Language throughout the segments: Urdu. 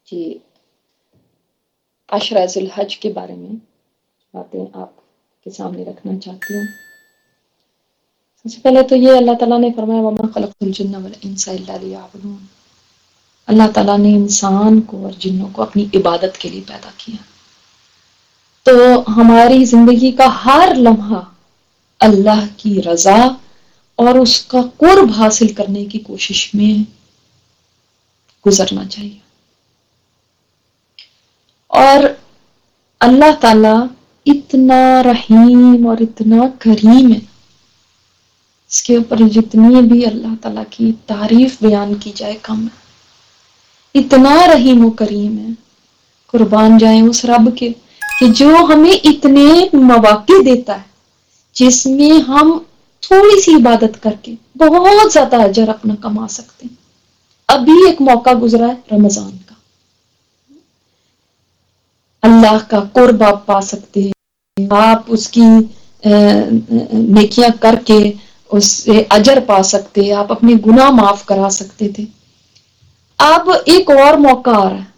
جی، عشرہ ذی الحج کے بارے میں باتیں آپ کے سامنے رکھنا چاہتی ہوں۔ سب سے پہلے تو یہ اللہ تعالیٰ نے فرمایا وَمَا خَلَقْتُ الْجِنَّ وَالْإِنسَ إِلَّا لِيَعْبُدُونِ۔ اللہ تعالیٰ نے انسان کو اور جنوں کو اپنی عبادت کے لیے پیدا کیا، تو ہماری زندگی کا ہر لمحہ اللہ کی رضا اور اس کا قرب حاصل کرنے کی کوشش میں گزرنا چاہیے۔ اور اللہ تعالیٰ اتنا رحیم اور اتنا کریم ہے، اس کے اوپر جتنی بھی اللہ تعالیٰ کی تعریف بیان کی جائے کم ہے۔ اتنا رحیم و کریم ہے، قربان جائیں اس رب کے کہ جو ہمیں اتنے مواقع دیتا ہے جس میں ہم تھوڑی سی عبادت کر کے بہت زیادہ اجر اپنا کما سکتے ہیں۔ ابھی ایک موقع گزرا ہے رمضان کا، اللہ کا قرب آپ پا سکتے ہیں، آپ اس کی نیکیاں کر کے اس سے اجر پا سکتے ہیں، آپ اپنے گناہ معاف کرا سکتے تھے۔ اب ایک اور موقع آ رہا ہے،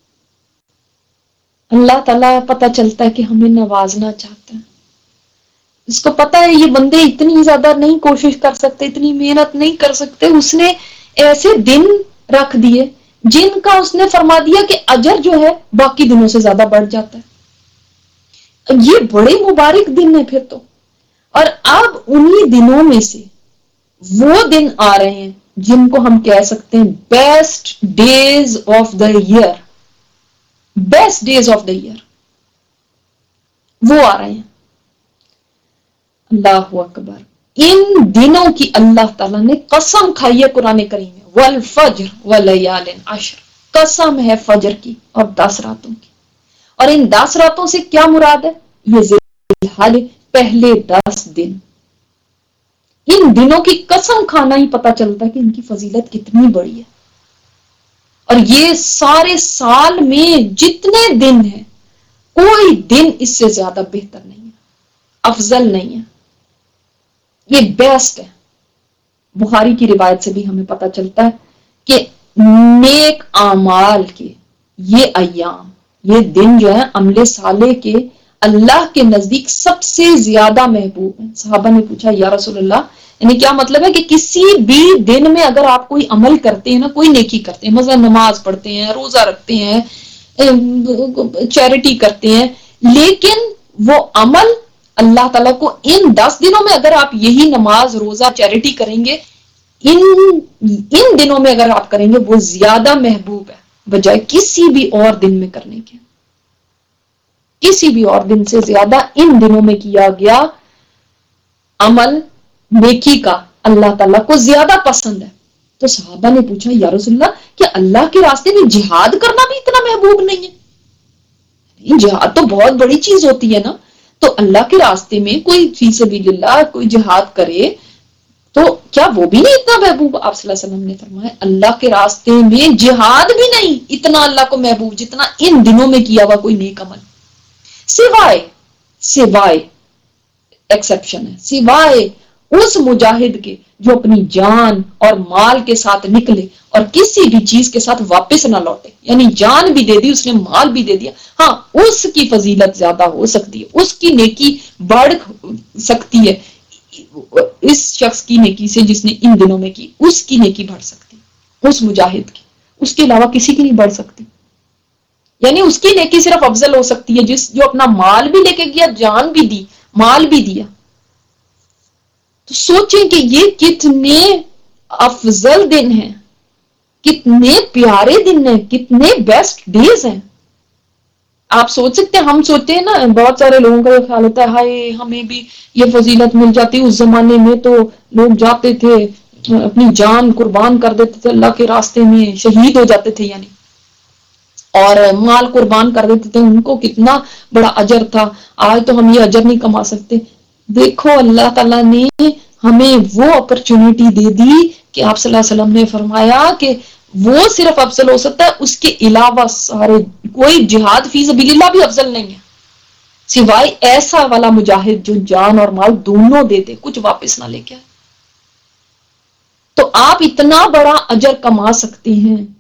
اللہ تعالیٰ پتہ چلتا ہے کہ ہمیں نوازنا چاہتا ہے، اس کو پتہ ہے یہ بندے اتنی زیادہ نہیں کوشش کر سکتے، اتنی محنت نہیں کر سکتے، اس نے ایسے دن رکھ دیے جن کا اس نے فرما دیا کہ اجر جو ہے باقی دنوں سے زیادہ بڑھ جاتا ہے۔ یہ بڑے مبارک دن ہیں پھر تو، اور اب انہی دنوں میں سے وہ دن آ رہے ہیں جن کو ہم کہہ سکتے ہیں best days of the year, best days of the year وہ آ رہے ہیں۔ اللہ اکبر، ان دنوں کی اللہ تعالیٰ نے قسم کھائی ہے قرآن کریم میں، والفجر ولیال عشر، قسم ہے فجر کی اور 10 راتوں کی۔ اور ان 10 راتوں سے کیا مراد ہے؟ یہ ذی الحج پہلے 10 دن، ان دنوں کی قسم کھانا ہی پتہ چلتا ہے کہ ان کی فضیلت کتنی بڑی ہے۔ اور یہ سارے سال میں جتنے دن ہیں کوئی دن اس سے زیادہ بہتر نہیں ہے، افضل نہیں ہے، یہ بیسٹ ہے۔ بخاری کی روایت سے بھی ہمیں پتہ چلتا ہے کہ نیک اعمال کے یہ ایام، یہ دن جو ہے عمل صالح کے اللہ کے نزدیک سب سے زیادہ محبوب ہیں۔ صحابہ نے پوچھا یا رسول اللہ، یعنی کیا مطلب ہے کہ کسی بھی دن میں اگر آپ کوئی عمل کرتے ہیں نا، کوئی نیکی کرتے ہیں، مثلا نماز پڑھتے ہیں، روزہ رکھتے ہیں، چیریٹی کرتے ہیں، لیکن وہ عمل اللہ تعالیٰ کو ان 10 دنوں میں اگر آپ یہی نماز روزہ چیریٹی کریں گے، ان دنوں میں اگر آپ کریں گے وہ زیادہ محبوب ہے بجائے کسی بھی اور دن میں کرنے کے۔ کسی بھی اور دن سے زیادہ ان دنوں میں کیا گیا عمل نیکی کا اللہ تعالیٰ کو زیادہ پسند ہے۔ تو صحابہ نے پوچھا یا رسول اللہ، کہ اللہ کے راستے میں جہاد کرنا بھی اتنا محبوب نہیں ہے؟ جہاد تو بہت بڑی چیز ہوتی ہے نا، تو اللہ کے راستے میں کوئی فی سبیل اللہ کوئی جہاد کرے تو کیا وہ بھی نہیں اتنا محبوب؟ آپ صلی اللہ علیہ وسلم نے فرمایا اللہ کے راستے میں جہاد بھی نہیں اتنا اللہ کو محبوب جتنا ان دنوں میں کیا ہوا کوئی نیک عمل، سوائے ایکسپشن ہے، سوائے اس مجاہد کے جو اپنی جان اور مال کے ساتھ نکلے اور کسی بھی چیز کے ساتھ واپس نہ لوٹے، یعنی جان بھی دے دی اس نے، مال بھی دے دیا، ہاں اس کی فضیلت زیادہ ہو سکتی ہے، اس کی نیکی بڑھ سکتی ہے اس شخص کی نیکی سے جس نے ان دنوں میں کی، اس کی نیکی بڑھ سکتی ہے اس مجاہد کی، اس کے علاوہ کسی کی نہیں بڑھ سکتی۔ یعنی اس کی نیکی صرف افضل ہو سکتی ہے جو اپنا مال بھی لے کے گیا، جان بھی دی، مال بھی دیا۔ تو سوچیں کہ یہ کتنے افضل دن ہیں، کتنے پیارے دن ہیں، کتنے بیسٹ ڈیز ہیں۔ آپ سوچ سکتے ہیں، ہم سوچتے ہیں نا، بہت سارے لوگوں کا یہ خیال ہوتا ہے ہائے ہمیں بھی یہ فضیلت مل جاتی، اس زمانے میں تو لوگ جاتے تھے اپنی جان قربان کر دیتے تھے اللہ کے راستے میں، شہید ہو جاتے تھے یعنی، اور مال قربان کر دیتے تھے، ان کو کتنا بڑا اجر تھا، آج تو ہم یہ اجر نہیں کما سکتے۔ دیکھو اللہ تعالیٰ نے ہمیں وہ اپرچونٹی دے دی کہ آپ صلی اللہ علیہ وسلم نے فرمایا کہ وہ صرف افضل ہو سکتا ہے، اس کے علاوہ سارے کوئی جہاد فی سبیل اللہ بھی افضل نہیں ہے، سوائے ایسا والا مجاہد جو جان اور مال دونوں دے دے، کچھ واپس نہ لے کے آئے۔ تو آپ اتنا بڑا اجر کما سکتے ہیں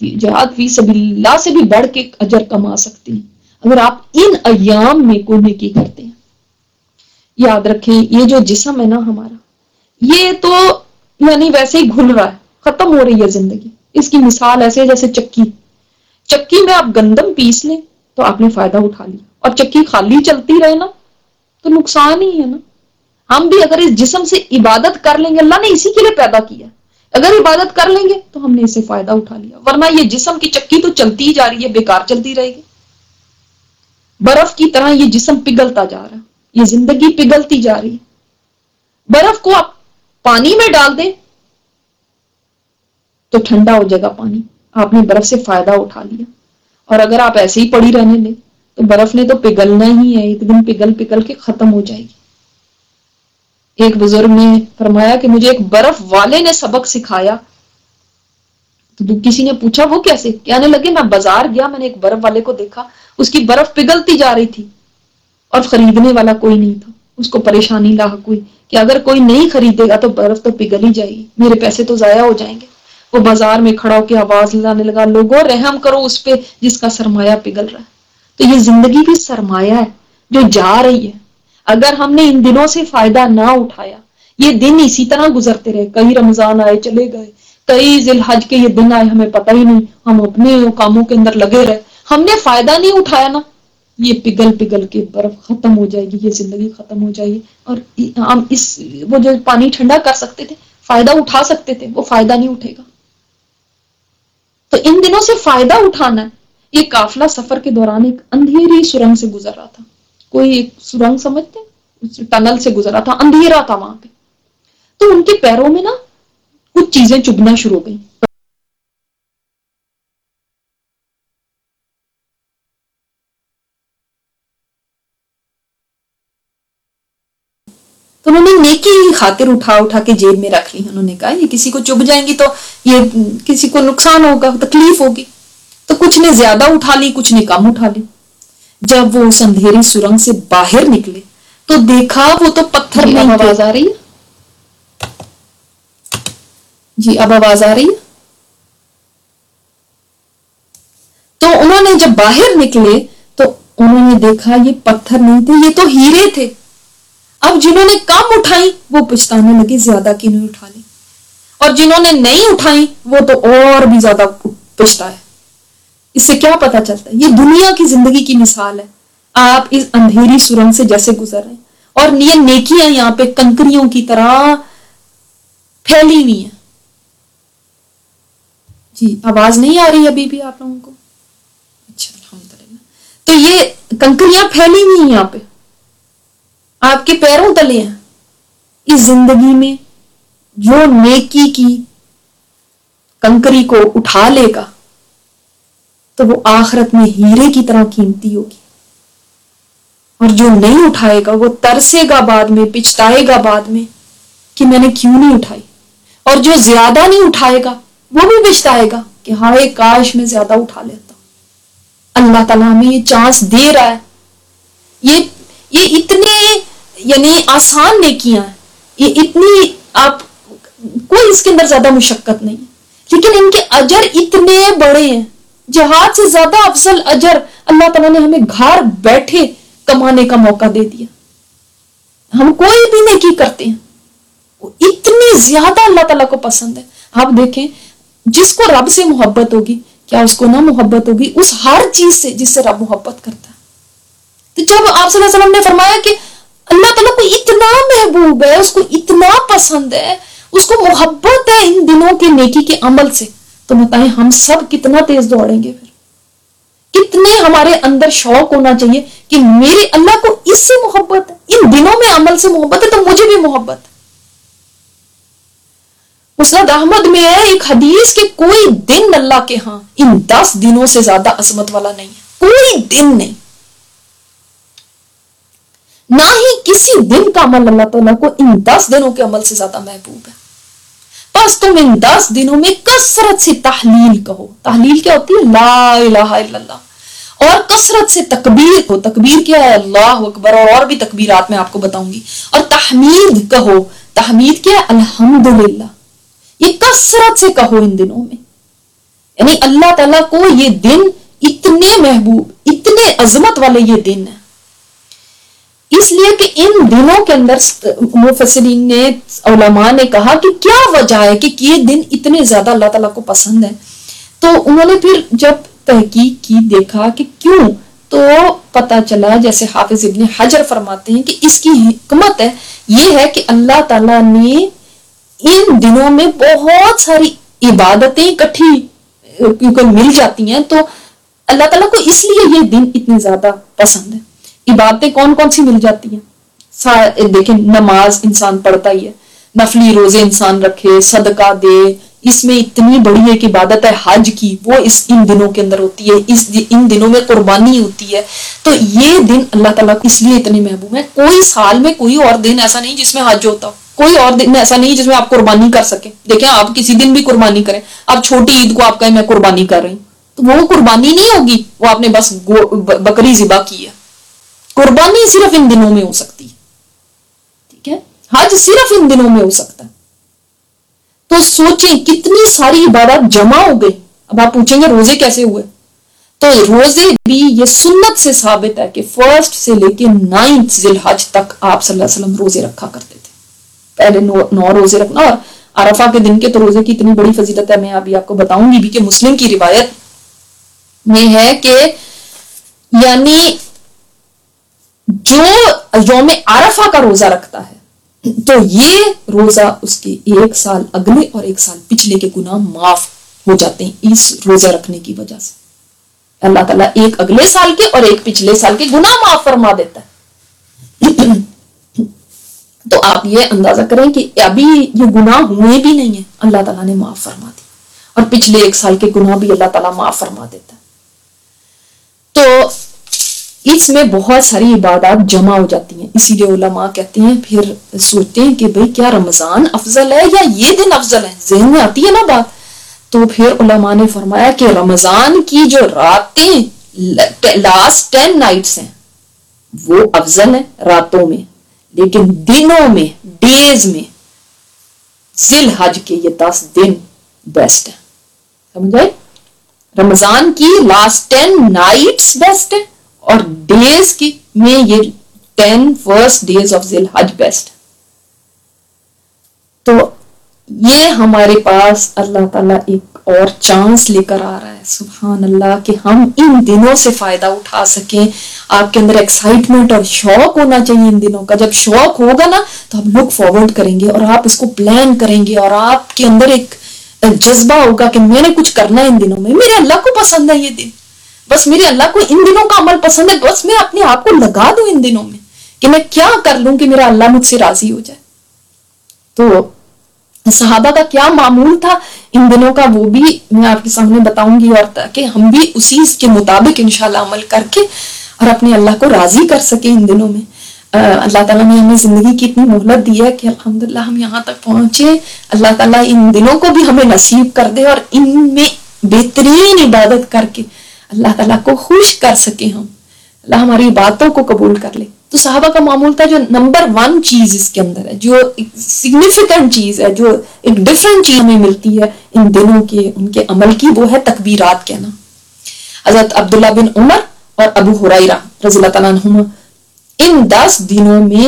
جہاد فی سبیل اللہ سے بھی بڑھ کے اجر کما سکتے ہیں اگر آپ ان ایام میں کوئی نیکی کرتے ہیں۔ یاد رکھیں یہ جو جسم ہے نا ہمارا، یہ تو یعنی ویسے ہی گھل رہا ہے، ختم ہو رہی ہے زندگی۔ اس کی مثال ایسے ہے جیسے چکی میں آپ گندم پیس لیں تو آپ نے فائدہ اٹھا لیا، اور چکی خالی چلتی رہے نا تو نقصان ہی ہے نا۔ ہم بھی اگر اس جسم سے عبادت کر لیں گے، اللہ نے اسی کے لیے پیدا کیا، اگر عبادت کر لیں گے تو ہم نے اسے فائدہ اٹھا لیا، ورنہ یہ جسم کی چکی تو چلتی ہی جا رہی ہے، بیکار چلتی رہے گی۔ برف کی طرح یہ جسم پگھلتا جا رہا ہے، یہ زندگی پگھلتی جا رہی ہے۔ برف کو آپ پانی میں ڈال دیں تو ٹھنڈا ہو جائے گا پانی، آپ نے برف سے فائدہ اٹھا لیا، اور اگر آپ ایسے ہی پڑی رہنے دیں تو برف نے تو پگھلنا ہی ہے، ایک دن پگھل کے ختم ہو جائے گی۔ ایک بزرگ نے فرمایا کہ مجھے ایک برف والے نے سبق سکھایا، تو کسی نے پوچھا وہ کیسے؟ کہنے لگے میں بازار گیا، میں نے ایک برف والے کو دیکھا، اس کی برف پگھلتی جا رہی تھی اور خریدنے والا کوئی نہیں تھا۔ اس کو پریشانی لاحق ہوئی کہ اگر کوئی نہیں خریدے گا تو برف تو پگھل ہی جائے گی، میرے پیسے تو ضائع ہو جائیں گے۔ وہ بازار میں کھڑا ہو کے آواز لانے لگا، لوگوں رحم کرو اس پہ جس کا سرمایہ پگھل رہا ہے۔ تو یہ زندگی بھی سرمایہ ہے جو جا رہی ہے، اگر ہم نے ان دنوں سے فائدہ نہ اٹھایا، یہ دن اسی طرح گزرتے رہے، کئی رمضان آئے چلے گئے، کئی ذی الحج کے یہ دن آئے ہمیں پتہ ہی نہیں، ہم اپنے کاموں کے اندر لگے رہے، ہم نے فائدہ نہیں اٹھایا نا، یہ پگھل کے برف ختم ہو جائے گی، یہ زندگی ختم ہو جائے گی، اور ہم وہ جو پانی ٹھنڈا کر سکتے تھے، فائدہ اٹھا سکتے تھے، وہ فائدہ نہیں اٹھے گا۔ تو ان دنوں سے فائدہ اٹھانا ہے۔ یہ قافلہ سفر کے دوران ایک اندھیری سرنگ سے گزر رہا تھا، کوئی ایک سرنگ سمجھتے ہیں، ٹنل سے گزر رہا تھا، اندھیرا تھا وہاں پہ، تو ان کے پیروں میں نا کچھ چیزیں چبھنا شروع ہو گئی۔ تو انہوں نے نیکی کی خاطر اٹھا کے جیب میں رکھ لی، انہوں نے کہا یہ کسی کو چبھ جائیں گی تو یہ کسی کو نقصان ہوگا، تکلیف ہوگی، تو کچھ نے زیادہ اٹھا لی، کچھ نے کم اٹھا لی۔ جب وہ اس اندھیری سرنگ سے باہر نکلے تو دیکھا وہ تو پتھر میں۔ آواز آ رہی ہے؟ جی اب آواز آ رہی ہے؟ تو انہوں نے جب باہر نکلے تو انہوں نے دیکھا یہ پتھر نہیں تھے، یہ تو ہیرے تھے۔ اب جنہوں نے کم اٹھائی وہ پچھتانے لگے زیادہ کی نہیں اٹھا لی، اور جنہوں نے نہیں اٹھائی وہ تو اور بھی زیادہ پچھتائے۔ اس سے کیا پتا چلتا ہے؟ یہ دنیا کی زندگی کی مثال ہے، آپ اس اندھیری سرنگ سے جیسے گزر رہے ہیں، اور یہ نیکیاں یہاں پہ کنکریوں کی طرح پھیلی ہوئی ہیں۔ جی آواز نہیں آ رہی ابھی بھی آپ لوگوں کو؟ اچھا الحمدللہ۔ تو یہ کنکریاں پھیلی ہوئی ہیں یہاں پہ، آپ کے پیروں تلے ہیں۔ اس زندگی میں جو نیکی کی کنکری کو اٹھا لے گا تو وہ آخرت میں ہیرے کی طرح قیمتی ہوگی، اور جو نہیں اٹھائے گا وہ ترسے گا بعد میں، پچھتائے گا بعد میں کہ میں نے کیوں نہیں اٹھائی، اور جو زیادہ نہیں اٹھائے گا وہ بھی پچھتائے گا کہ ہائے کاش میں زیادہ اٹھا لیتا۔ اللہ تعالیٰ ہمیں یہ چانس دے رہا ہے، یہ اتنے یعنی آسان نیکیاں ہیں، یہ اتنی آپ کوئی اس کے اندر زیادہ مشقت نہیں ہے، لیکن ان کے اجر اتنے بڑے ہیں، جہاد سے زیادہ افضل اجر اللہ تعالیٰ نے ہمیں گھر بیٹھے کمانے کا موقع دے دیا۔ ہم کوئی بھی نیکی کرتے ہیں وہ اتنی زیادہ اللہ تعالیٰ کو پسند ہے۔ آپ دیکھیں جس کو رب سے محبت ہوگی کیا اس کو نہ محبت ہوگی اس ہر چیز سے جس سے رب محبت کرتا ہے۔ تو جب آپ صلی اللہ علیہ وسلم نے فرمایا کہ اللہ تعالیٰ کو اتنا محبوب ہے، اس کو اتنا پسند ہے، اس کو محبت ہے ان دنوں کے نیکی کے عمل سے، تو بتائیں ہم سب کتنا تیز دوڑیں گے، پھر کتنے ہمارے اندر شوق ہونا چاہیے کہ میرے اللہ کو اس سے محبت ہے، ان دنوں میں عمل سے محبت ہے تو مجھے بھی محبت ہے۔ مسند احمد میں ہے ایک حدیث کہ کوئی دن اللہ کے ہاں ان 10 دنوں سے زیادہ عظمت والا نہیں ہے، کوئی دن نہیں، نہ ہی کسی دن کا عمل اللہ تعالیٰ کو ان 10 دنوں کے عمل سے زیادہ محبوب ہے۔ بس تم ان 10 دنوں میں کثرت سے تحلیل کہو، تحلیل کیا ہوتی ہے؟ لا الہ الا اللہ، اور کثرت سے تکبیر کہو، تکبیر کیا ہے؟ اللہ اکبر، اور بھی تکبیرات میں آپ کو بتاؤں گی، اور تحمید کہو، تحمید کیا ہے؟ الحمدللہ، یہ کثرت سے کہو ان دنوں میں۔ یعنی اللہ تعالیٰ کو یہ دن اتنے محبوب، اتنے عظمت والے یہ دن ہے، اس لیے کہ ان دنوں کے اندر مفسرین نے، علماء نے کہا کہ کیا وجہ ہے کہ یہ دن اتنے زیادہ اللہ تعالیٰ کو پسند ہے. تو انہوں نے پھر جب تحقیق کی، دیکھا کہ کیوں، تو پتہ چلا، جیسے حافظ ابن حجر فرماتے ہیں کہ اس کی حکمت ہے یہ ہے کہ اللہ تعالیٰ نے ان دنوں میں بہت ساری عبادتیں اکٹھی کیونکہ مل جاتی ہیں، تو اللہ تعالیٰ کو اس لیے یہ دن اتنے زیادہ پسند ہے. عبادتیں کون کون سی مل جاتی ہیں؟ دیکھیں، نماز انسان پڑھتا ہی ہے، نفلی روزے انسان رکھے، صدقہ دے، اس میں اتنی بڑی ایک عبادت ہے حج کی، وہ ان دنوں کے اندر ہوتی ہے، ان دنوں میں قربانی ہوتی ہے. تو یہ دن اللہ تعالیٰ کو اس لیے اتنے محبوب ہیں. کوئی سال میں کوئی اور دن ایسا نہیں جس میں حج ہوتا ہو، کوئی اور دن ایسا نہیں جس میں آپ قربانی کر سکیں. دیکھیں، آپ کسی دن بھی قربانی کریں، آپ چھوٹی عید کو آپ کہیں میں قربانی کر رہی ہوں، تو وہ قربانی نہیں ہوگی، وہ آپ نے بس بکری ذبح کی ہے. قربانی صرف ان دنوں میں ہو سکتی ہے، ٹھیک ہے، حج صرف ان دنوں میں ہو سکتا ہے. تو سوچیں کتنی ساری عبادات جمع ہو گئی. اب آپ پوچھیں گے روزے کیسے ہوئے؟ تو روزے بھی یہ سنت سے ثابت ہے کہ 1 سے لے کے 9 ذی الحج تک آپ صلی اللہ علیہ وسلم روزے رکھا کرتے تھے. پہلے 9 روزے رکھنا، اور عرفہ کے دن کے تو روزے کی اتنی بڑی فضیلت ہے، میں ابھی آپ کو بتاؤں گی بھی، کہ مسلم کی روایت میں ہے کہ یعنی جو یوم عرفہ کا روزہ رکھتا ہے تو یہ روزہ اس کے 1 سال اگلے اور 1 سال پچھلے کے گناہ معاف ہو جاتے ہیں اس روزہ رکھنے کی وجہ سے. اللہ تعالیٰ ایک اگلے سال کے اور ایک پچھلے سال کے گناہ معاف فرما دیتا ہے. تو آپ یہ اندازہ کریں کہ ابھی یہ گناہ ہوئے بھی نہیں ہیں، اللہ تعالیٰ نے معاف فرما دی، اور پچھلے 1 سال کے گناہ بھی اللہ تعالیٰ معاف فرما دیتا ہے. تو اس میں بہت ساری عبادات جمع ہو جاتی ہیں. اسی لیے علماء کہتے ہیں، پھر سوچتے ہیں کہ بھئی کیا رمضان افضل ہے یا یہ دن افضل ہے؟ ذہن میں آتی ہے نا بات. تو پھر علماء نے فرمایا کہ رمضان کی جو راتیں لاسٹ 10 نائٹس ہیں وہ افضل ہیں راتوں میں، لیکن دنوں میں، ڈیز میں، ذی الحج کے یہ 10 دن بیسٹ ہیں. سمجھ آئے؟ رمضان کی لاسٹ 10 نائٹس بیسٹ ہیں، اور ڈیز کی میں یہ 10 فرسٹ ڈیز آف ذی الحج بیسٹ. تو یہ ہمارے پاس اللہ تعالیٰ ایک اور چانس لے کر آ رہا ہے، سبحان اللہ، کہ ہم ان دنوں سے فائدہ اٹھا سکیں. آپ کے اندر ایکسائٹمنٹ اور شوق ہونا چاہیے ان دنوں کا. جب شوق ہوگا نا تو آپ لک فارورڈ کریں گے، اور آپ اس کو پلان کریں گے، اور آپ کے اندر ایک جذبہ ہوگا کہ میں نے کچھ کرنا ہے ان دنوں میں. میرے اللہ کو پسند ہے یہ دن، بس میرے اللہ کو ان دنوں کا عمل پسند ہے، بس میں اپنے آپ کو لگا دوں ان دنوں میں کہ میں کیا کر لوں کہ میرا اللہ مجھ سے راضی ہو جائے. تو صحابہ کا کیا معمول تھا ان دنوں کا، وہ بھی میں آپ کے سامنے بتاؤں گی، اور تاکہ ہم بھی اسی کے مطابق انشاءاللہ عمل کر کے اور اپنے اللہ کو راضی کر سکیں ان دنوں میں. اللہ تعالیٰ نے ہمیں زندگی کی اتنی مہلت دی ہے کہ الحمدللہ ہم یہاں تک پہنچے. اللہ تعالیٰ ان دنوں کو بھی ہمیں نصیب کر دے، اور ان میں بہترین عبادت کر کے اللہ تعالیٰ کو خوش کر سکے ہم. اللہ ہماری باتوں کو قبول کر لے. تو صحابہ کا معمول تھا، جو نمبر 1 چیز اس کے اندر ہے، جو سگنیفیکنٹ چیز ہے، جو ایک ڈفرنٹ چیز ہمیں ملتی ہے ان دنوں کے ان کے عمل کی، وہ ہے تکبیرات کہنا. حضرت عبداللہ بن عمر اور ابو ہریرہ رضی اللہ تعالیٰ عنہما ان 10 دنوں میں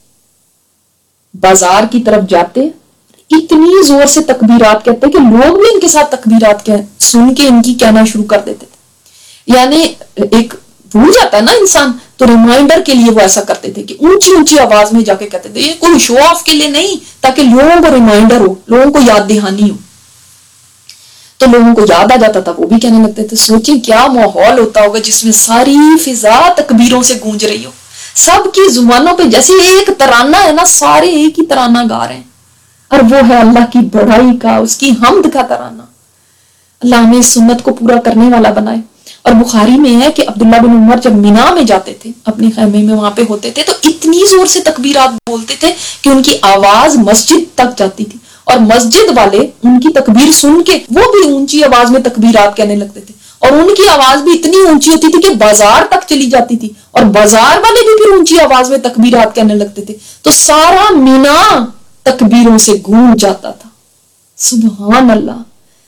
بازار کی طرف جاتے، اتنی زور سے تکبیرات کہتے کہ لوگ بھی ان کے ساتھ تکبیرات سن کے ان کی کہنا شروع کر دیتے تھے. یعنی ایک بھول جاتا ہے نا انسان، تو ریمائنڈر کے لیے وہ ایسا کرتے تھے کہ اونچی اونچی آواز میں جا کے کہتے تھے. یہ کوئی شو آف کے لیے نہیں، تاکہ لوگوں کو ریمائنڈر ہو، لوگوں کو یاد دہانی ہو. تو لوگوں کو یاد آ جاتا تھا، وہ بھی کہنے لگتے تھے. سوچیں کیا ماحول ہوتا ہوگا جس میں ساری فضا تکبیروں سے گونج رہی ہو، سب کی زبانوں پہ جیسے ایک ترانہ ہے نا، سارے ایک ہی ترانہ گا رہے ہیں، اور وہ ہے اللہ کی بڑائی کا، اس کی حمد کا ترانہ. اللہ ہمیں اس سنت کو پورا کرنے والا بنائے. اور بخاری میں ہے کہ عبداللہ بن عمر جب مینا میں جاتے تھے، اپنے خیمے میں وہاں پہ ہوتے تھے، تو اتنی زور سے تکبیرات بولتے تھے کہ ان کی آواز مسجد تک جاتی تھی، اور مسجد والے ان کی تکبیر سن کے وہ بھی اونچی آواز میں تکبیرات کہنے لگتے تھے، اور ان کی آواز بھی اتنی اونچی ہوتی تھی کہ بازار تک چلی جاتی تھی، اور بازار والے بھی پھر اونچی آواز میں تکبیرات کہنے لگتے تھے. تو سارا مینا تکبیروں سے گونج جاتا تھا. سبحان اللہ.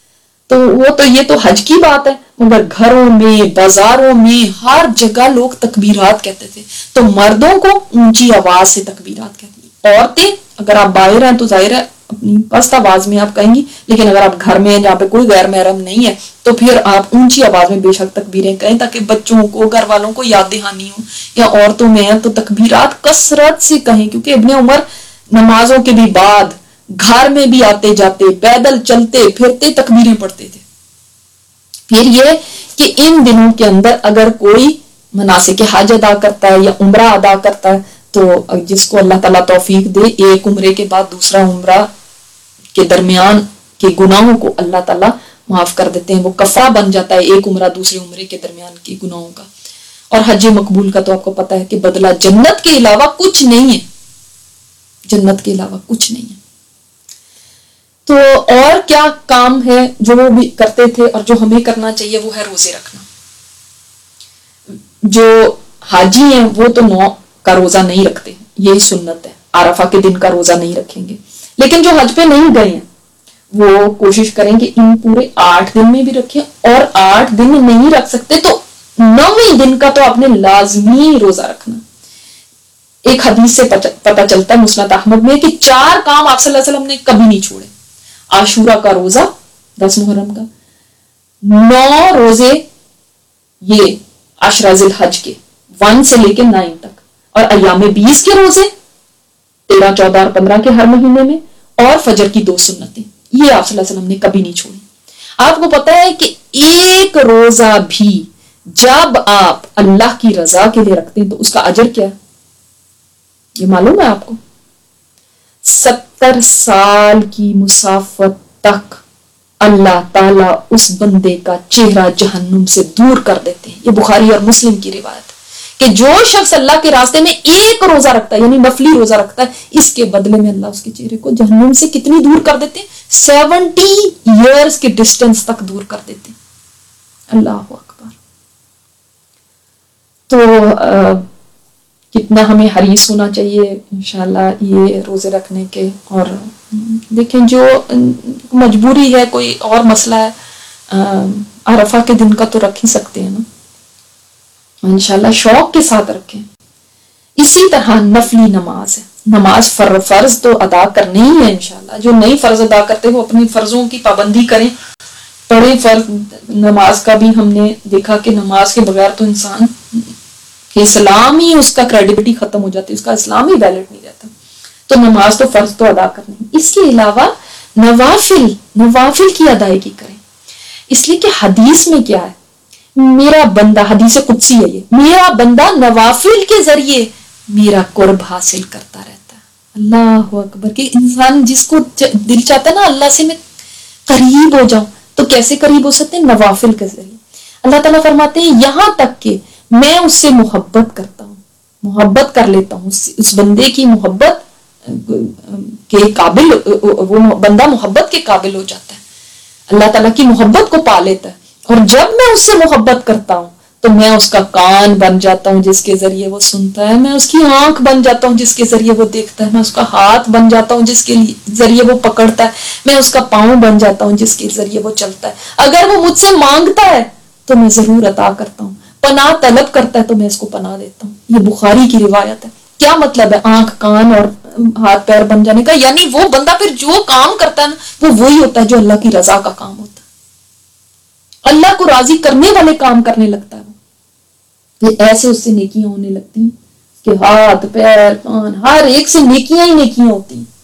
تو وہ تو یہ تو حج کی بات ہے، مگر گھروں میں، بازاروں میں، ہر جگہ لوگ تکبیرات کہتے تھے. تو مردوں کو اونچی آواز سے تکبیرات کہتی ہیں. عورتیں اگر آپ باہر ہیں تو ظاہر ہے اپنی پست آواز میں آپ کہیں گی، لیکن اگر آپ گھر میں جہاں پہ کوئی غیر محرم نہیں ہے تو پھر آپ اونچی آواز میں بے شک تکبیریں کہیں، تاکہ بچوں کو، گھر والوں کو یاد دہانی ہو. یا عورتوں میں ہیں تو تکبیرات کثرت سے کہیں، کیونکہ ابن عمر نمازوں کے بھی بعد گھر میں بھی آتے جاتے، پیدل چلتے پھرتے تکبیریں پڑھتے تھے. پھر یہ کہ ان دنوں کے اندر اگر کوئی مناسک حج ادا کرتا ہے یا عمرہ ادا کرتا ہے تو جس کو اللہ تعالیٰ توفیق دے، ایک عمرے کے بعد دوسرا عمرہ کے درمیان کے گناہوں کو اللہ تعالیٰ معاف کر دیتے ہیں. وہ کفارہ بن جاتا ہے ایک عمرہ دوسرے عمرے کے درمیان کے گناہوں کا. اور حج مقبول کا تو آپ کو پتہ ہے کہ بدلہ جنت کے علاوہ کچھ نہیں ہے، جنت کے علاوہ کچھ نہیں ہے. تو اور کیا کام ہے جو وہ بھی کرتے تھے اور جو ہمیں کرنا چاہیے، وہ ہے روزے رکھنا. جو حاجی ہیں وہ تو 9 کا روزہ نہیں رکھتے، یہی سنت ہے، عرفہ کے دن کا روزہ نہیں رکھیں گے. لیکن جو حج پہ نہیں گئے ہیں وہ کوشش کریں کہ ان پورے 8 دن میں بھی رکھیں، اور 8 دن نہیں رکھ سکتے تو 9ویں دن کا تو آپ نے لازمی روزہ رکھنا. ایک حدیث سے پتہ چلتا ہے مسند احمد میں کہ 4 کام آپ صلی اللہ علیہ وسلم نے کبھی نہیں چھوڑے. عاشورہ کا روزہ 10 محرم کا، 9 روزے یہ عشرہ ذی الحج کے 1 سے لے کے 9 تک، اور ایام 20 کے روزے 13، 14 اور 15 کے ہر مہینے میں، اور فجر کی 2 سنتیں، یہ آپ صلی اللہ علیہ وسلم نے کبھی نہیں چھوڑی. آپ کو پتا ہے کہ ایک روزہ بھی جب آپ اللہ کی رضا کے لیے رکھتے ہیں تو اس کا اجر کیا ہے؟ یہ معلوم ہے آپ کو؟ 70 سال کی مسافت تک اللہ تعالیٰ اس بندے کا چہرہ جہنم سے دور کر دیتے ہیں. یہ بخاری اور مسلم کی روایت ہے کہ جو شخص اللہ کے راستے میں ایک روزہ رکھتا ہے، یعنی نفلی روزہ رکھتا ہے، اس کے بدلے میں اللہ اس کے چہرے کو جہنم سے کتنی دور کر دیتے ہیں؟ 70 ایئرز کے ڈسٹینس تک دور کر دیتے ہیں. اللہ اکبر. تو کتنا ہمیں حریص ہونا چاہیے انشاءاللہ یہ روزے رکھنے کے. اور دیکھیں جو مجبوری ہے، کوئی اور مسئلہ ہے، عرفہ کے دن کا تو رکھ ہی سکتے ہیں نا، انشاءاللہ شوق کے ساتھ رکھیں. اسی طرح نفلی نماز ہے، نماز فرض تو ادا کرنے ہی ہے انشاءاللہ. جو نہیں فرض ادا کرتے وہ اپنی فرضوں کی پابندی کریں، پڑھیں فرض. نماز کا بھی ہم نے دیکھا کہ نماز کے بغیر تو انسان اسلام ہی، اس کا کریڈیبلٹی ختم ہو جاتی ہے، اس کا اسلام ہی ویلڈ نہیں رہتا. تو نماز تو فرض تو ادا کرنی. اس کے علاوہ نوافل کی ادائیگی کریں، اس لیے کہ حدیث میں کیا ہے، میرا بندہ، حدیث قدسی ہے یہ، میرا بندہ نوافل کے ذریعے میرا قرب حاصل کرتا رہتا ہے. اللہ اکبر. کہ انسان جس کو دل چاہتا ہے نا اللہ سے میں قریب ہو جاؤں، تو کیسے قریب ہو سکتے ہیں؟ نوافل کے ذریعے. اللہ تعالیٰ فرماتے ہیں یہاں تک کہ میں اس سے محبت کرتا ہوں، محبت کر لیتا ہوں، اس بندے کی محبت کے قابل، وہ بندہ محبت کے قابل ہو جاتا ہے، اللہ تعالیٰ کی محبت کو پا لیتا ہے. اور جب میں اس سے محبت کرتا ہوں تو میں اس کا کان بن جاتا ہوں جس کے ذریعے وہ سنتا ہے، میں اس کی آنکھ بن جاتا ہوں جس کے ذریعے وہ دیکھتا ہے، میں اس کا ہاتھ بن جاتا ہوں جس کے ذریعے وہ پکڑتا ہے، میں اس کا پاؤں بن جاتا ہوں جس کے ذریعے وہ چلتا ہے. اگر وہ مجھ سے مانگتا ہے تو میں ضرور عطا کرتا ہوں، پناہ طلب کرتا ہے تو میں اس کو پناہ دیتا ہوں. یہ بخاری کی روایت ہے. کیا مطلب ہے آنکھ، کان اور ہاتھ پیر بن جانے کا؟ یعنی وہ بندہ پھر جو کام کرتا ہے نا وہ وہی ہوتا ہے جو اللہ کی رضا کا کام ہوتا ہے، اللہ کو راضی کرنے والے کام کرنے لگتا ہے. پھر ایسے اس سے نیکیاں ہونے لگتی ہیں کہ ہاتھ پیر کان ہر ایک سے نیکیاں ہی نیکیاں ہوتی ہیں.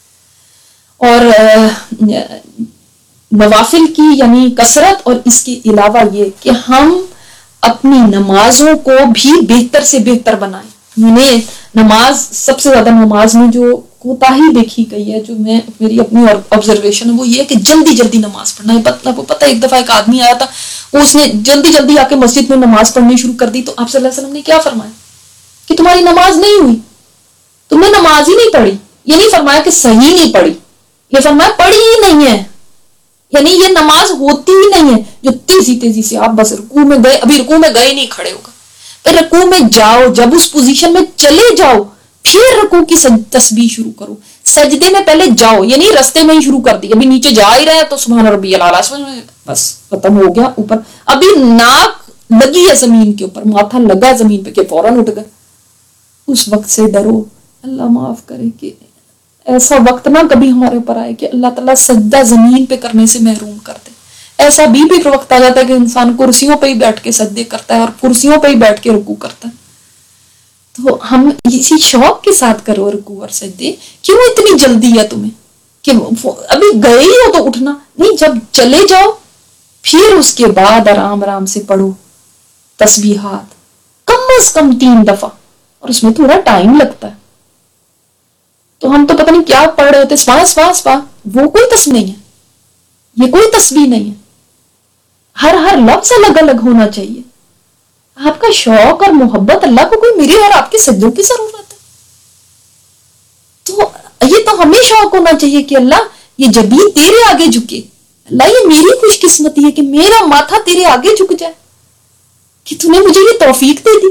اور نوافل کی یعنی کثرت، اور اس کے علاوہ یہ کہ ہم اپنی نمازوں کو بھی بہتر سے بہتر بنائیں. یعنی نماز، سب سے زیادہ نماز میں جو کوتاہی دیکھی گئی ہے، جو میری اپنی آبزرویشن ہے، وہ یہ ہے کہ جلدی جلدی نماز پڑھنا ہے. وہ پتہ ایک دفعہ ایک آدمی آیا تھا، اس نے جلدی جلدی آ کے مسجد میں نماز پڑھنی شروع کر دی. تو آپ صلی اللہ علیہ وسلم نے کیا فرمایا کہ تمہاری نماز نہیں ہوئی، تم نے نماز ہی نہیں پڑھی. یہ نہیں فرمایا کہ صحیح نہیں پڑھی، یہ فرمایا پڑھی ہی نہیں ہے. یعنی یہ نماز ہوتی ہی نہیں ہے جو تیزی تیزی سے آپ بس رکوع میں گئے، ابھی رکوع میں گئے نہیں، کھڑے ہو گئے، پھر رکوع میں جاؤ، جب اس پوزیشن میں چلے جاؤ پھر رکوع کی تسبیح شروع کرو. سجدے میں پہلے جاؤ، یعنی رستے میں ہی شروع کر دی، ابھی نیچے جا ہی رہے تو سبحان ربی الاعلی، بس ختم ہو گیا اوپر، ابھی ناک لگی ہے زمین کے اوپر، ماتھا لگا زمین پہ کہ فوراً اٹھ گئے۔ اس وقت سے ڈرو، اللہ معاف کرے کہ ایسا وقت نہ کبھی ہمارے اوپر آئے کہ اللہ تعالیٰ سجدہ زمین پہ کرنے سے محروم کر دے۔ ایسا بھی وقت آ جاتا ہے کہ انسان کرسیوں پہ ہی بیٹھ کے سجدے کرتا ہے اور کرسیوں پہ ہی بیٹھ کے رکوع کرتا ہے۔ تو ہم اسی شوق کے ساتھ کرو رکوع اور سجدے۔ کیوں اتنی جلدی ہے تمہیں کہ ابھی گئے ہی ہو تو اٹھنا نہیں؟ جب چلے جاؤ پھر اس کے بعد آرام آرام سے پڑھو تسبیحات کم از کم 3 دفعہ، اور اس میں تھوڑا ٹائم لگتا ہے۔ تو ہم تو پتہ نہیں کیا پڑھ رہے ہوتے، سوا سوا سوا، وہ کوئی تسبیح نہیں ہے، یہ کوئی تسبیح نہیں ہے۔ ہر لفظ الگ الگ ہونا چاہیے۔ آپ کا شوق اور محبت اللہ کو کوئی میرے اور آپ کے سجدوں کی ضرورت ہے؟ تو یہ تو ہمیں شوق ہونا چاہیے کہ اللہ یہ جبین تیرے آگے جھکے، اللہ یہ میری خوش قسمتی ہے کہ میرا ماتھا تیرے آگے جھک جائے، کہ تو نے مجھے یہ توفیق دے دی۔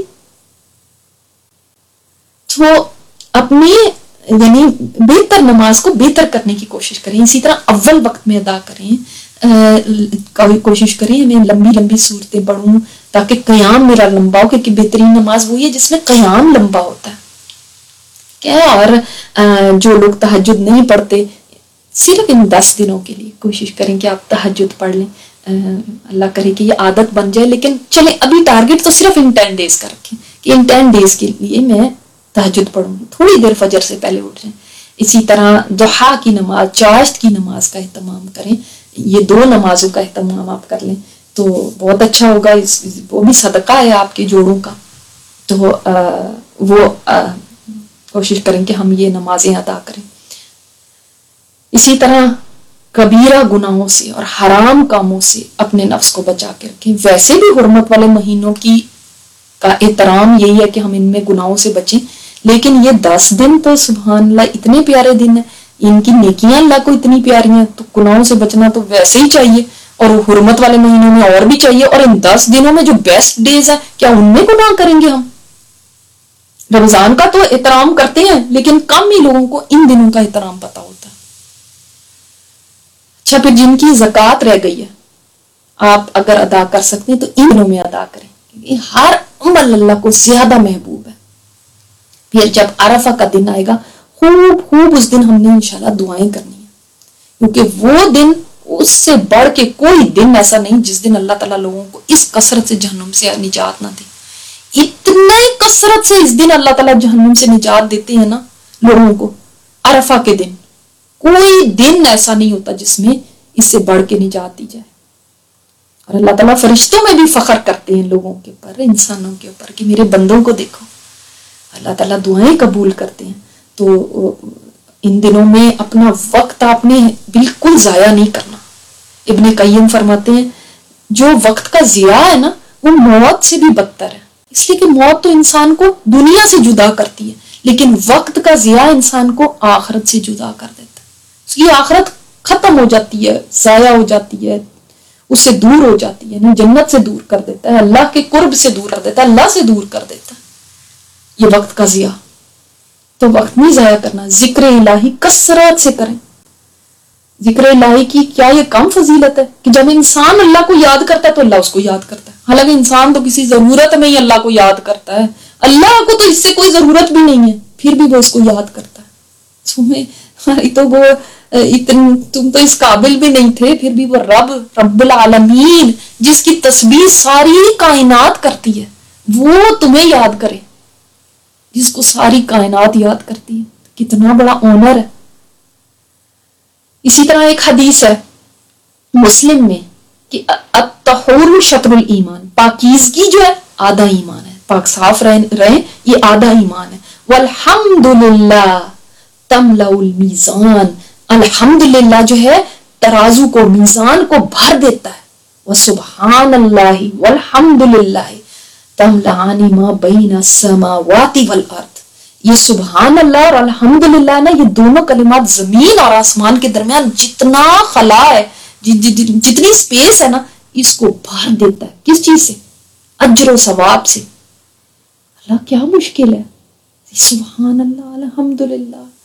تو اپنی یعنی بہتر نماز کو بہتر کرنے کی کوشش کریں، اسی طرح اول وقت میں ادا کریں، کوشش کریں میں لمبی لمبی صورتیں پڑھوں تاکہ قیام میرا لمبا ہو، کیونکہ بہترین نماز وہی ہے جس میں قیام لمبا ہوتا ہے کیا۔ اور جو لوگ تہجد نہیں پڑھتے، صرف ان 10 دنوں کے لیے کوشش کریں کہ آپ تہجد پڑھ لیں، اللہ کرے کہ یہ عادت بن جائے۔ لیکن چلیں ابھی ٹارگٹ تو صرف ان 10 ڈیز کا رکھیں کہ ان 10 ڈیز کے لیے میں تہجد پڑھوں گی، تھوڑی دیر فجر سے پہلے اٹھ جائیں۔ اسی طرح ضحیٰ کی نماز، چاشت کی نماز کا اہتمام کریں، یہ 2 نمازوں کا اہتمام آپ کر لیں تو بہت اچھا ہوگا، وہ بھی صدقہ ہے آپ کے جوڑوں کا۔ تو وہ کوشش کریں کہ ہم یہ نمازیں ادا کریں۔ اسی طرح کبیرہ گناہوں سے اور حرام کاموں سے اپنے نفس کو بچا کے رکھیں۔ ویسے بھی حرمت والے مہینوں کا احترام یہی ہے کہ ہم ان میں گناہوں سے بچیں، لیکن یہ 10 دن تو سبحان اللہ اتنے پیارے دن ہیں، ان کی نیکیاں اللہ کو اتنی پیاری ہیں، تو گناہوں سے بچنا تو ویسے ہی چاہیے، اور حرمت والے مہینوں میں اور بھی چاہیے۔ اور ان 10 دنوں میں جو بیسٹ ڈیز ہیں، کیا ان میں گناہ کریں گے ہم؟ رمضان کا تو احترام کرتے ہیں لیکن کم ہی لوگوں کو ان دنوں کا احترام پتا ہوتا ہے۔ اچھا، پھر جن کی زکوٰۃ رہ گئی ہے آپ اگر ادا کر سکتے ہیں تو ان دنوں میں ادا کریں، کیونکہ ہر عمل اللہ کو زیادہ محبوب ہے۔ پھر جب عرفہ کا دن آئے گا، خوب اس دن ہم نے انشاءاللہ دعائیں کرنی ہیں، کیونکہ وہ دن اس سے بڑھ کے کوئی دن ایسا نہیں جس دن اللہ تعالیٰ لوگوں کو اس کثرت سے جہنم سے نجات نہ دے۔ اتنے کثرت سے اس دن اللہ تعالیٰ جہنم سے نجات دیتے ہیں نا لوگوں کو، عرفہ کے دن کوئی دن ایسا نہیں ہوتا جس میں اس سے بڑھ کے نجات دی جائے۔ اور اللہ تعالیٰ فرشتوں میں بھی فخر کرتے ہیں لوگوں کے اوپر، انسانوں کے اوپر، کہ میرے بندوں کو دیکھو، اللہ تعالیٰ دعائیں قبول کرتے ہیں۔ تو ان دنوں میں اپنا وقت آپ نے بالکل ضائع نہیں کرنا۔ ابن قیم فرماتے ہیں جو وقت کا ضیاع ہے نا وہ موت سے بھی بدتر ہے، اس لیے کہ موت تو انسان کو دنیا سے جدا کرتی ہے، لیکن وقت کا ضیاع انسان کو آخرت سے جدا کر دیتا ہے۔ اس کی آخرت ختم ہو جاتی ہے، ضائع ہو جاتی ہے، اس سے دور ہو جاتی ہے، یعنی جنت سے دور کر دیتا ہے، اللہ کے قرب سے دور کر دیتا ہے، اللہ سے دور کر دیتا ہے یہ وقت کا ضیاع۔ تو وقت نہیں ضائع کرنا، ذکر الہی کثرت سے کریں۔ ذکر الہی کی کیا یہ کم فضیلت ہے کہ جب انسان اللہ کو یاد کرتا ہے تو اللہ اس کو یاد کرتا ہے، حالانکہ انسان تو کسی ضرورت میں ہی اللہ کو یاد کرتا ہے، اللہ کو تو اس سے کوئی ضرورت بھی نہیں ہے، پھر بھی وہ اس کو یاد کرتا ہے۔ تم تو اس قابل بھی نہیں تھے، پھر بھی وہ رب العالمین جس کی تسبیح ساری کائنات کرتی ہے وہ تمہیں یاد کرے، جس کو ساری کائنات یاد کرتی ہے، کتنا بڑا آنر ہے۔ اسی طرح ایک حدیث ہے مسلم میں کہ الطہور شطر الایمان، پاکیزگی جو ہے آدھا ایمان ہے، پاک صاف رہیں یہ آدھا ایمان ہے۔ والحمدللہ تملأ المیزان، الحمدللہ جو ہے ترازو کو، میزان کو بھر دیتا ہے۔ وسبحان اللہ والحمدللہ تملأان ما بین السماوات والارض، یہ سبحان اللہ اور الحمدللہ نا، یہ دونوں کلمات زمین اور آسمان کے درمیان جتنا خلا ہے، جتنی سپیس ہے نا، اس کو بھر دیتا ہے۔ کس چیز سے؟ اجر و ثواب سے۔ اللہ کیا مشکل ہے، سبحان اللہ الحمدللہ،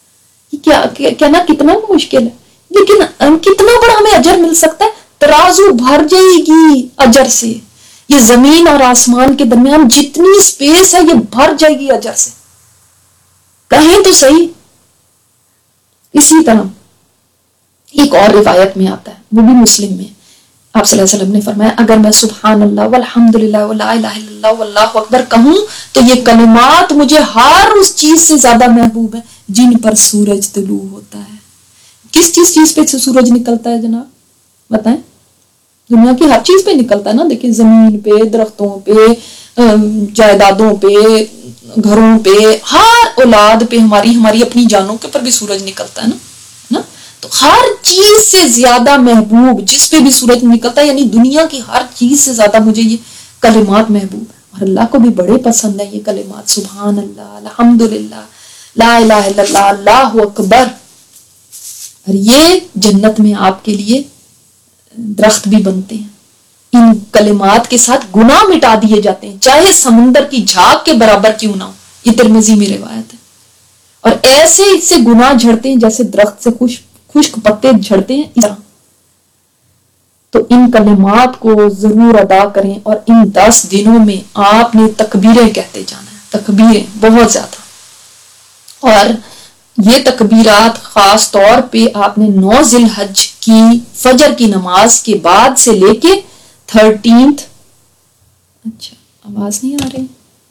یہ کہنا کتنا مشکل ہے، لیکن کتنا بڑا ہمیں اجر مل سکتا ہے، ترازو بھر جائے گی اجر سے، یہ زمین اور آسمان کے درمیان جتنی سپیس ہے یہ بھر جائے گی اجر سے، کہیں تو صحیح۔ اسی طرح ایک اور روایت میں آتا ہے، وہ بھی مسلم میں، آپ صلی اللہ علیہ وسلم نے فرمایا اگر میں سبحان اللہ والحمدللہ ولا الہ الا اللہ واللہ اکبر کہوں تو یہ کلمات مجھے ہر اس چیز سے زیادہ محبوب ہے جن پر سورج طلوع ہوتا ہے۔ کس چیز پہ سورج نکلتا ہے جناب بتائیں؟ دنیا کی ہر چیز پہ نکلتا ہے نا، دیکھیں زمین پہ، درختوں پہ، جائیدادوں پہ، گھروں پہ، ہر اولاد پہ، ہماری اپنی جانوں کے پر بھی سورج نکلتا ہے نا۔ تو ہر چیز سے زیادہ محبوب جس پہ بھی سورج نکلتا ہے، یعنی دنیا کی ہر چیز سے زیادہ مجھے یہ کلمات محبوب ہے، اور اللہ کو بھی بڑے پسند ہے یہ کلمات، سبحان اللہ، الحمدللہ، لا الہ الا اللہ، اللہ اکبر۔ اور یہ جنت میں آپ کے لیے درخت بھی بنتے ہیں، ان کلمات کے ساتھ گناہ مٹا دیے جاتے ہیں، چاہے سمندر کی جھاگ کے برابر کیوں نہ ہو، یہ ترمذی میں روایت ہے۔ اور ایسے اس سے گناہ جھڑتے ہیں جیسے درخت سے خشک پتے جھڑتے ہیں، اس طرح۔ تو ان کلمات کو ضرور ادا کریں، اور ان 10 دنوں میں آپ نے تکبیریں کہتے جانا ہے، تکبیریں بہت زیادہ۔ اور یہ تکبیرات خاص طور پہ آپ نے 9 ذی الحج کی فجر کی نماز کے بعد سے لے کے 13th، اچھا آواز نہیں آ رہی،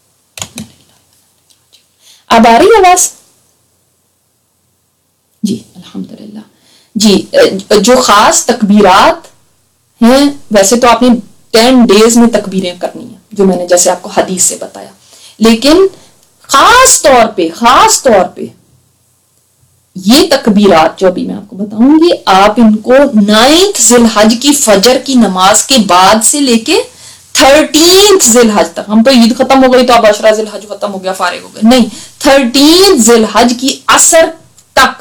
اب آ رہی آواز؟ جی الحمدللہ۔ جی جو خاص تکبیرات ہیں، ویسے تو آپ نے 10 days میں تکبیریں کرنی ہیں جو میں نے جیسے آپ کو حدیث سے بتایا، لیکن خاص طور پہ یہ تکبیرات جو ابھی میں آپ کو بتاؤں گی، آپ ان کو 9th ذی الحج کی فجر کی نماز کے بعد سے لے کے 13th ذی الحج تک، ہم تو عید ختم ہو گئی تو اب 10 ذی الحج ختم ہو گیا فارغ ہو گئے، نہیں، 13th ذی الحج کی عصر تک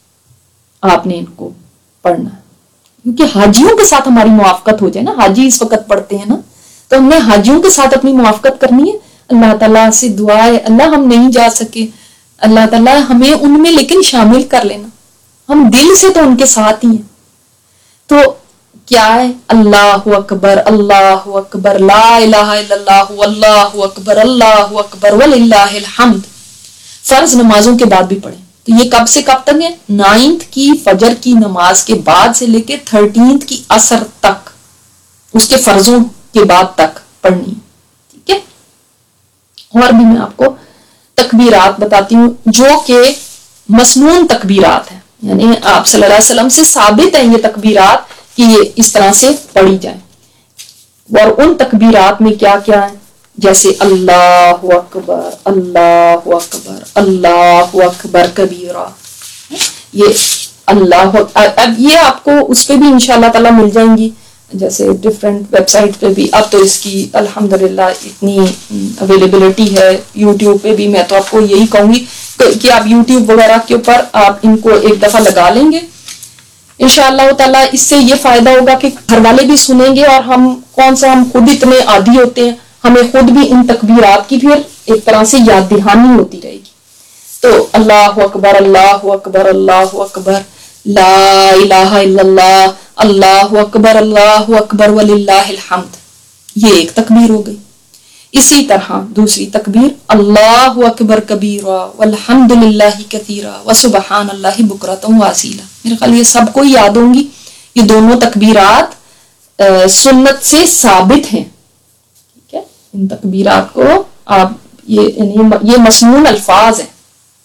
آپ نے ان کو پڑھنا ہے، کیونکہ حاجیوں کے ساتھ ہماری موافقت ہو جائے نا، حاجی اس وقت پڑھتے ہیں نا، تو ہم نے حاجیوں کے ساتھ اپنی موافقت کرنی ہے۔ اللہ تعالیٰ سے دعا ہے اللہ ہم نہیں جا سکے، اللہ تعالیٰ ہمیں ان میں لیکن شامل کر لینا، ہم دل سے تو ان کے ساتھ ہی ہیں۔ تو کیا ہے؟ اللہ اکبر، اللہ اکبر، لا الہ الا اللہ، اللہ اکبر، اللہ اکبر وللہ الحمد، فرض نمازوں کے بعد بھی پڑھیں۔ تو یہ کب سے کب تک ہے؟ 9th کی فجر کی نماز کے بعد سے لے کے 13th کی عصر تک، اس کے فرضوں کے بعد تک پڑھنی ہے، ٹھیک ہے؟ اور بھی میں آپ کو تکبیرات بتاتی ہوں جو کہ مسنون تکبیرات ہیں، یعنی آپ صلی اللہ علیہ وسلم سے ثابت ہیں یہ تکبیرات کہ یہ اس طرح سے پڑھی جائیں۔ اور ان تکبیرات میں کیا کیا ہے؟ جیسے اللہ اکبر، اللہ اکبر، اللہ اکبر کبیرہ، یہ اللہ، اب یہ آپ کو اس پہ بھی انشاءاللہ تعالیٰ مل جائیں گی، جیسے ڈفرینٹ ویب سائٹ پہ بھی، اب تو اس کی الحمدللہ اتنی اویلیبلٹی ہے، یوٹیوب پہ بھی، میں تو آپ کو یہی کہوں گی کہ آپ یوٹیوب وغیرہ کے اوپر آپ ان کو ایک دفعہ لگا لیں گے انشاءاللہ تعالیٰ، اس سے یہ فائدہ ہوگا کہ گھر والے بھی سنیں گے، اور ہم خود اتنے عادی ہوتے ہیں، ہمیں خود بھی ان تکبیرات کی پھر ایک طرح سے یاد دہانی ہوتی رہے گی۔ تو اللہ اکبر، اللہ اکبر، اللہ اکبر، لا الہ الا اللہ، اللہ اکبر وللہ الحمد، یہ ایک تکبیر ہو گئی۔ اسی طرح دوسری تکبیر اللہ اکبر کبیرہ والحمد للہ کثیرہ وسبحان اللہ بکرۃ واصیلا، میرے خیال یہ سب کو یاد ہوں گی، یہ دونوں تکبیرات سنت سے ثابت ہیں، ٹھیک ہے؟ ان تکبیرات کو آپ یہ مسنون الفاظ ہیں،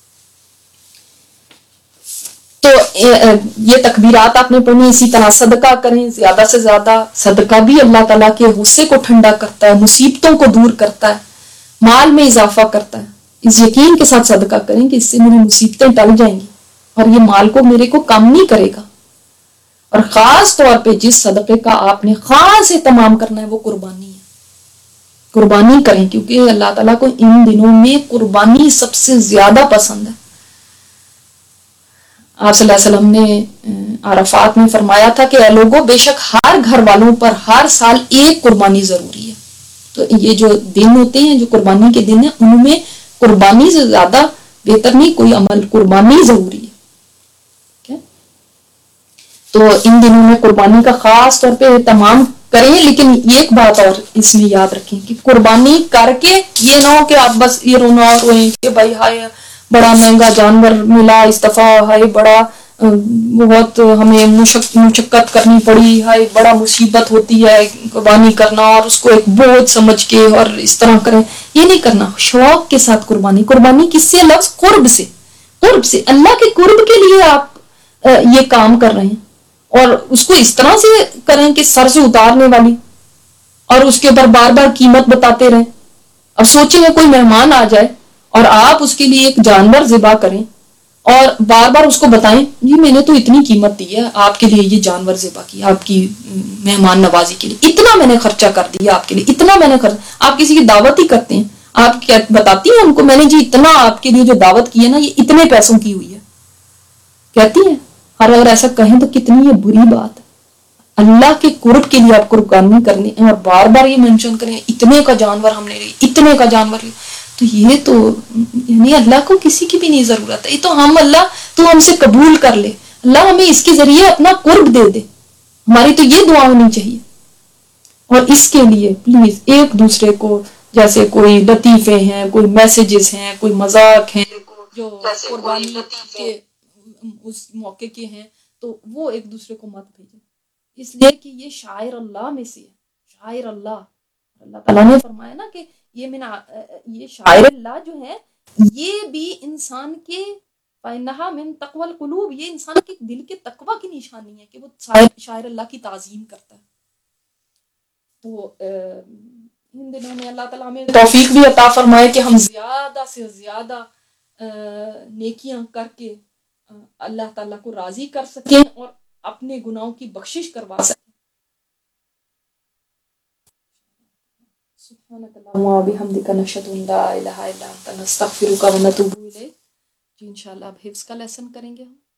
تو یہ تکبیرات آپ نے پڑھنی۔ اسی طرح صدقہ کریں، زیادہ سے زیادہ، صدقہ بھی اللہ تعالیٰ کے غصے کو ٹھنڈا کرتا ہے، مصیبتوں کو دور کرتا ہے، مال میں اضافہ کرتا ہے۔ اس یقین کے ساتھ صدقہ کریں کہ اس سے میری مصیبتیں ٹل جائیں گی اور یہ مال کو میرے کو کم نہیں کرے گا۔ اور خاص طور پہ جس صدقے کا آپ نے خاص اہتمام کرنا ہے وہ قربانی ہے، قربانی کریں، کیونکہ اللہ تعالیٰ کو ان دنوں میں قربانی سب سے زیادہ پسند ہے۔ آپ صلی اللہ علیہ وسلم نے عرفات میں فرمایا تھا کہ اے لوگوں، بے شک ہر گھر والوں پر ہر سال ایک قربانی ضروری ہے۔ تو یہ جو دن ہوتے ہیں، جو قربانی کے دن ہیں، ان میں قربانی سے زیادہ بہتر نہیں کوئی عمل، قربانی ضروری ہے۔ تو ان دنوں میں قربانی کا خاص طور پہ اہتمام کریں، لیکن ایک بات اور اس میں یاد رکھیں کہ قربانی کر کے یہ نہ ہو کہ آپ بس یہ رونا اور روئیں کہ بھائی ہائے بڑا مہنگا جانور ملا اس دفعہ، ہائے بڑا بہت ہمیں مشقت کرنی پڑی، ہائے بڑا مصیبت ہوتی ہے قربانی کرنا، اور اس کو ایک بوجھ سمجھ کے اور اس طرح کریں. یہ نہیں کرنا. شوق کے ساتھ قربانی. قربانی کس سے؟ لفظ قرب سے. قرب سے، اللہ کے قرب کے لیے آپ یہ کام کر رہے ہیں، اور اس کو اس طرح سے کریں کہ سر سے اتارنے والی، اور اس کے اوپر بار بار قیمت بتاتے رہیں. اب سوچیں کوئی مہمان آ جائے اور آپ اس کے لیے ایک جانور ذبح کریں اور بار بار اس کو بتائیں جی میں نے تو اتنی قیمت دی ہے آپ کے لیے، یہ جانور ذبح کیا آپ کی مہمان نوازی کے لیے، اتنا میں نے خرچہ کر دیا آپ کے لیے، اتنا میں نے آپ کسی کی دعوت ہی کرتے ہیں، آپ کیا بتاتی ہیں ان کو میں نے جی اتنا آپ کے لیے جو دعوت کی ہے نا یہ اتنے پیسوں کی ہوئی ہے، کہتی ہیں. اور اگر ایسا کہیں تو کتنی یہ بری بات ہے. اللہ کے قرب کے لیے آپ قربانی کرنی اور بار بار یہ مینشن کریں اتنے کا جانور ہم نے لیا، اتنے کا جانور لیا، تو یہ تو یعنی اللہ کو کسی کی بھی نہیں ضرورت ہے. یہ تو ہم اللہ تو ہم سے قبول کر لے، اللہ ہمیں اس کے ذریعے اپنا قرب دے دے. ہماری تو یہ دعا ہونی چاہیے. اور اس کے لیے پلیز ایک دوسرے کو، جیسے کوئی لطیفے ہیں، کوئی میسیجز ہیں، کوئی مذاق ہیں جو قربانی کے اس موقع کے ہیں، تو وہ ایک دوسرے کو مت بھیجیں، اس لیے کہ یہ شاعر اللہ میں سے ہے. شاعر اللہ تعالیٰ نے فرمایا نا کہ یہ شاعر اللہ جو ہے یہ بھی انسان کے فَإِنَّهَا مِن تَقْوَى الْقُلُوبِ، یہ انسان کے دل کے تقوی کی نشانی ہے کہ وہ شاعر اللہ کی تعظیم کرتا ہے. تو ان دنوں میں اللہ تعالیٰ ہمیں توفیق بھی عطا فرمائے کہ ہم زیادہ سے زیادہ نیکیاں کر کے اللہ تعالیٰ کو راضی کر سکیں اور اپنے گناہوں کی بخشش کروا سکیں. سبحانک اللہم و بحمدک نشہد ان لا الہ الا انت نستغفرک و نتوب الیک. انشاءاللہ اب حفظ کا لیسن کریں گے ہم.